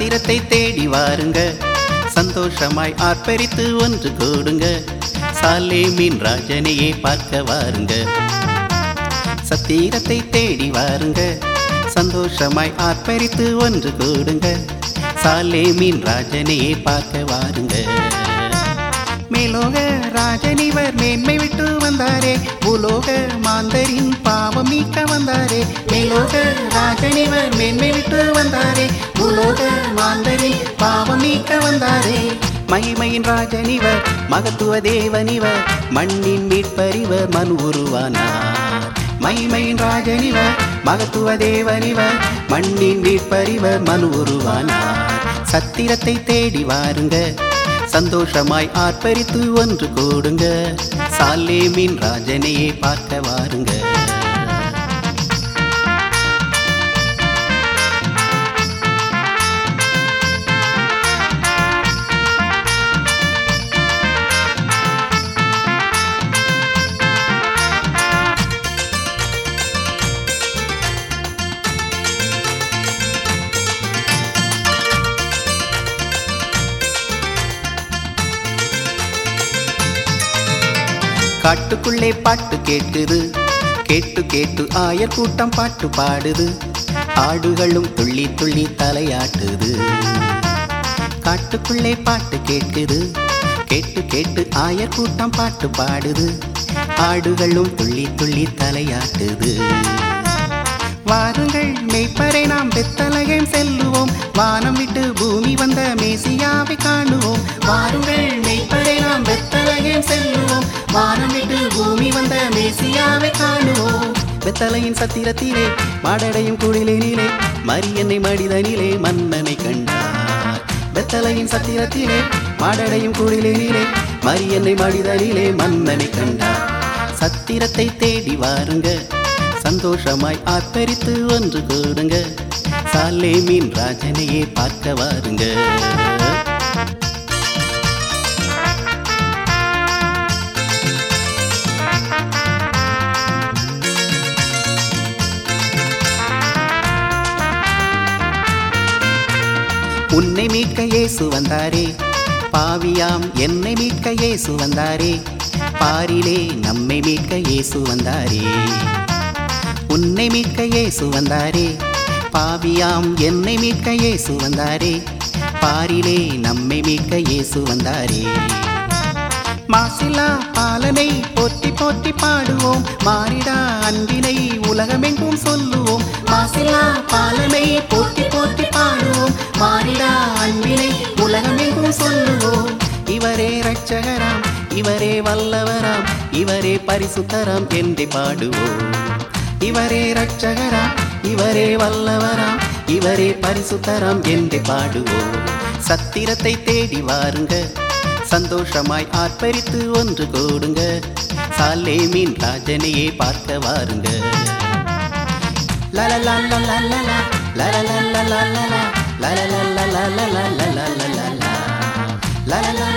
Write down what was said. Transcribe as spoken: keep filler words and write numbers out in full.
சத்திரத்தை தேடி வாருங்க, சந்தோஷமாய் ஆர்ப்பரித்து ஒன்று கூடுங்க, சாலேமின் ராஜனையே பார்க்க வாருங்க. சத்திரத்தை தேடி வாருங்க, சந்தோஷமாய் ஆர்ப்பரித்து ஒன்று கூடுங்க, சாலேமின் ராஜனையே பார்க்க வாருங்க. மேலோக ராஜனிவர் மேன்மை விட்டு வந்தாரே, பூலோக மாந்தரின் பாவம் நீக்க வந்தாரே. மேலோக ராஜனிவர் மேன்மை விட்டு வந்தாரே, பூலோக மாந்தரின் பாவம் நீக்க வந்தாரே. மகிமையின் ராஜனிவர், மகத்துவ தேவனிவர், மண்ணின் மீட்பறிவர், மனு உருவானார். மகிமையின் ராஜனிவர், மகத்துவ தேவனிவர், மண்ணின் மீட்பறிவர், மனு உருவானார். சத்திரத்தை தேடி வாருங்க, சந்தோஷமாய் ஆர்ப்பரித்து ஒன்று கூடுங்க, சாலேமின் ராஜனையே பார்க்க வாருங்க. காட்டுக்குள்ளே பாட்டு கேட்குது, கேட்டு கேட்டு ஆயர் கூட்டம் பாட்டு பாடுது, ஆடுகளும் துள்ளி துள்ளி தலையாட்டுது. காட்டுக்குள்ளே பாட்டு கேட்குது, கேட்டு கேட்டு ஆயர் கூட்டம் பாட்டு பாடுது, ஆடுகளும் துள்ளி துள்ளி தலையாட்டுது. வாருங்கள் மேய்ப்பரை நாம் பெத்தலகேம் செல்லுவோம், வானம் விட்டு பூமி வந்த மேசியாவை காணுவோம். வாருங்கள் மேய்ப்பரை நாம் பெத்தலகேம் செல்லுவோம், வானம் விட்டு பூமி வந்த மேசியாவை காணுவோம். பெத்தலையின் சத்திரத்திலே மாடடையும் குடிலினிலே, மரியன்னை மடிதனிலே மன்னனை கண்டார். பெத்தலையின் சத்திரத்திலே மாடடையும் குடிலினிலே, மரியன்னை மடிதனிலே மன்னனை கண்டார். சத்திரத்தை தேடி வாருங்க, சந்தோஷமாய் ஆர்ப்பரித்து ஒன்று கூடுங்க, சாலேமின் ராஜனையே பார்க்க வாருங்க. உன்னை மீட்க இயேசு வந்தாரே, பாவியாம் என்னை மீட்க இயேசு வந்தாரே, பாரிலே நம்மை மீட்க இயேசு வந்தாரே. உன்னை மீட்க இயேசு வந்தாரே, பாவியாம் என்னை மீட்க இயேசு வந்தாரே, பாரிலே நம்மை மீட்க இயேசு வந்தாரே. மாசிலா பாலனை போற்றி போற்றி பாடுவோம், மாறிடா அன்பினை உலகமெங்கும் சொல்லுவோம். மாசிலா பாலனை போற்றி போற்றி பாடுவோம், மாறிடா அன்பினை உலகமெங்கும் சொல்லுவோம். இவரே இரட்சகராம், இவரே வல்லவராம், இவரே பரிசுத்தராம் என்று பாடுவோம். இவரே இரட்சகராம், இவரே வல்லவராம், இவரே பரிசுத்தராம் என்று பாடுவோம். சத்திரத்தை தேடி வாருங்க, சந்தோஷமாய் ஆர்ப்பரித்து ஒன்று கூடுங்க, சாலேமின் ராஜனையே பார்க்க வாருங்க. லலலா லலலா லலலா லலலா லலலா லலலா லலலா லலலா லலலா